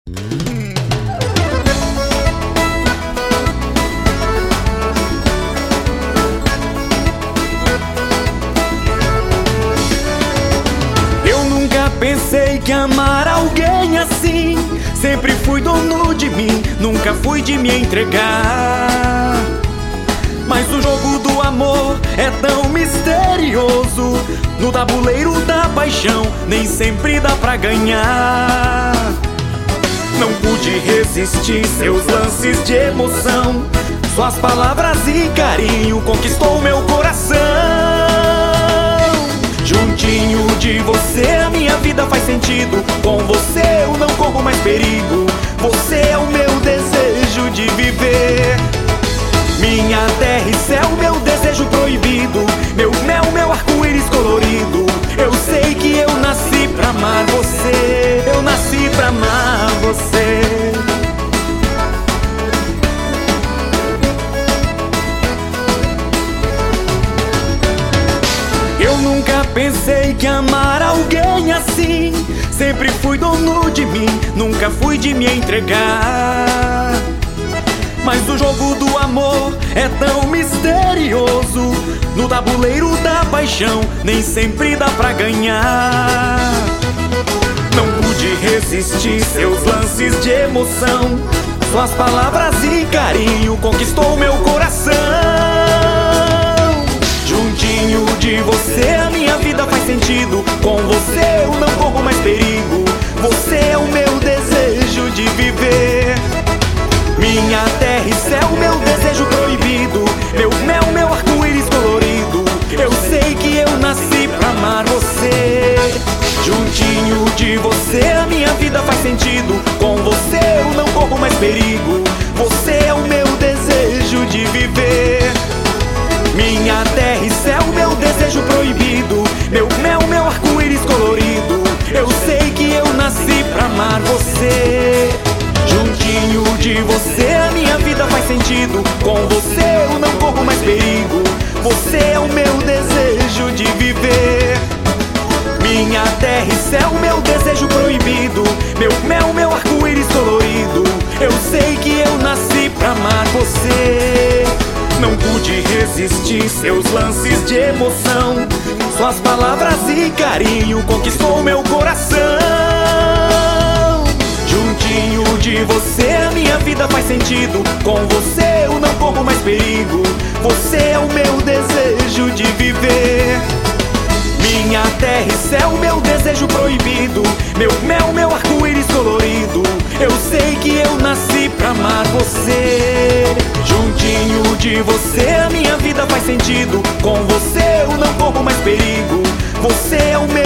Eu nunca pensei que amar alguém assim. Sempre fui dono de mim, nunca fui de me entregar. Mas o jogo do amor é tão misterioso. No tabuleiro da paixão nem sempre dá pra ganhar. Não pude resistir seus lances de emoção. Suas palavras e carinho conquistou meu coração. Juntinho de você a minha vida faz sentido. Com você eu não corro mais perigo. Você é o meu desejo de viver. Minha terra e céu, meu desejo proibido. Meu mel, meu arco-íris colorido. Eu sei que eu nasci pra amar você. Eu nasci pra amar você. Eu nunca pensei que amar alguém assim. Sempre fui dono de mim, nunca fui de me entregar. Mas o jogo do amor é tão misterioso. No tabuleiro da paixão nem sempre dá pra ganhar. Não pude resistir seus lances de emoção. Suas palavras e carinho conquistou meu coração. Juntinho de você a minha vida faz sentido. Com você eu não corro mais perigo. Você é o meu desejo de viver. Minha terra e céu, meu desejo proibido. Meu mel, meu arco-íris colorido. Eu sei que eu nasci pra amar você. Juntinho de você a minha vida faz sentido. Com você eu não corro mais perigo. Você é o meu desejo de viver. Minha terra e céu, meu desejo proibido. Meu mel, meu arco-íris colorido. Eu sei que eu nasci pra amar você. Juntinho de você a minha vida faz sentido. Com você eu não corro mais perigo. Você é o meu desejo de viver. Minha terra e céu, meu desejo proibido. Meu mel, meu arco-íris colorido. Eu sei que eu nasci pra amar você. Não pude resistir seus lances de emoção. Suas palavras e carinho conquistou meu coração. Juntinho de você a minha vida faz sentido. Com você eu não corro mais perigo. Você é o meu desejo de viver. Minha terra e céu, meu desejo proibido. Meu mel, meu arco-íris colorido. Eu sei que eu nasci pra amar você. Juntinho de você a minha vida faz sentido. Com você eu não corro mais perigo. Você é o meu